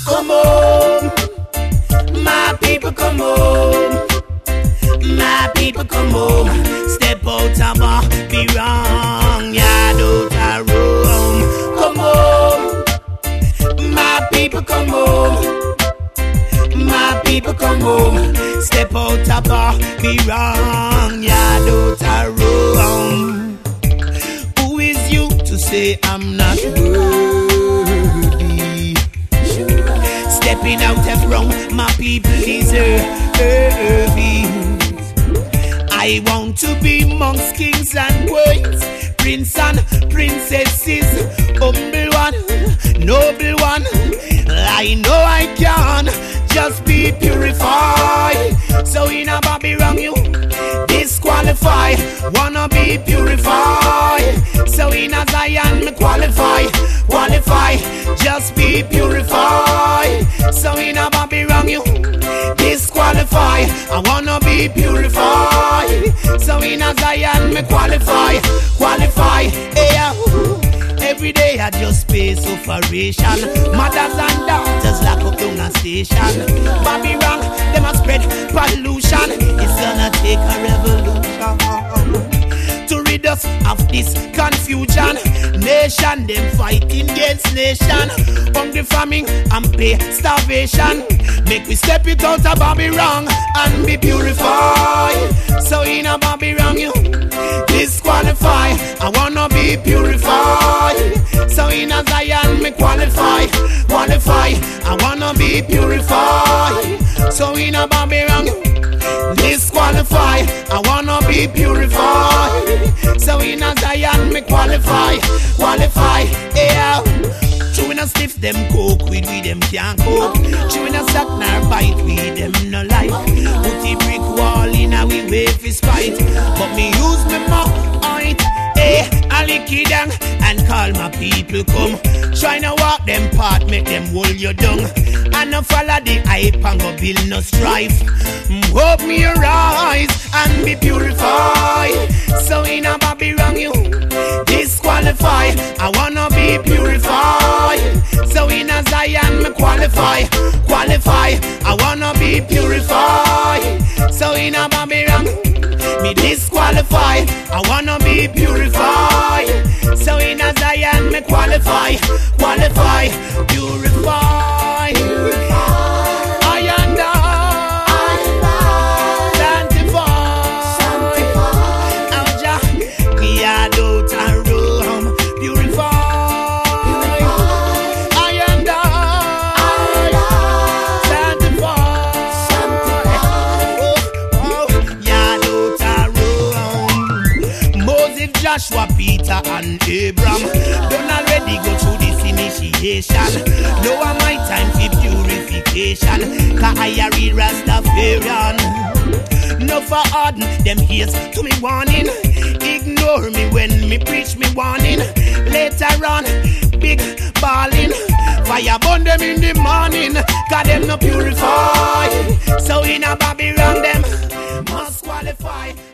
come home. My people come home. My people come home. Step out of be wrong. Yeah, don't roam. Come home. My people come home. My people come home. Step out of be wrong. Yeah, don't roam. Who is you to say I'm not worthy? Stepping out of wrong, my people deserve. I want to be amongst kings and queens, prince and princesses, humble one, noble one. I know I can just be purified. So in a Babylon you disqualify. Wanna be purified. So in a Zion me qualify. Just be purified. So in a Babylon you disqualify. I wanna be purified. So in a Zion me qualify. Yeah. Every day I just pay sufferation. Mothers and daughters lock up down a station. Babylon, them a spread pollution. It's gonna take a revolution to rid us of this confusion. Nation, them fighting against nation. Hungry, famine, and pay starvation. Make we step it out of Babylon and be purified. So in a Babylon you disqualify. I wanna be purified. So in a Zion me qualify. I wanna be purified. So in a Babylon you disqualify. I wanna be purified. So in a Zion me qualify. Yeah. Chewing a stiff them coke with them can't cope. Chewing a sack nor bite with them no like. Put the brick wall in a we way for spite. But me use me mouth. I lick it down and call my people come. Tryna walk them path, make them hold you down. And no follow the hype and go build no strife. Hope me arise and be purified. So in a Babylon you disqualify. I wanna be purified. So in a Zion me qualify. I wanna be purified. So in a Babylon me disqualify. I wanna be purified. So in a Zion me qualify. Purify. I and I sanctify. Jah, we are out and roam. Purify. I and I sanctify. Joshua, Peter and Abraham don't already go through this initiation. Now my time for purification. Cause I read Rastafarian. No for harden them ears to me warning. Ignore me when me preach me warning. Later on, big balling. Fire burn them in the morning. Cause them no purify. So in a Babylon them must qualify.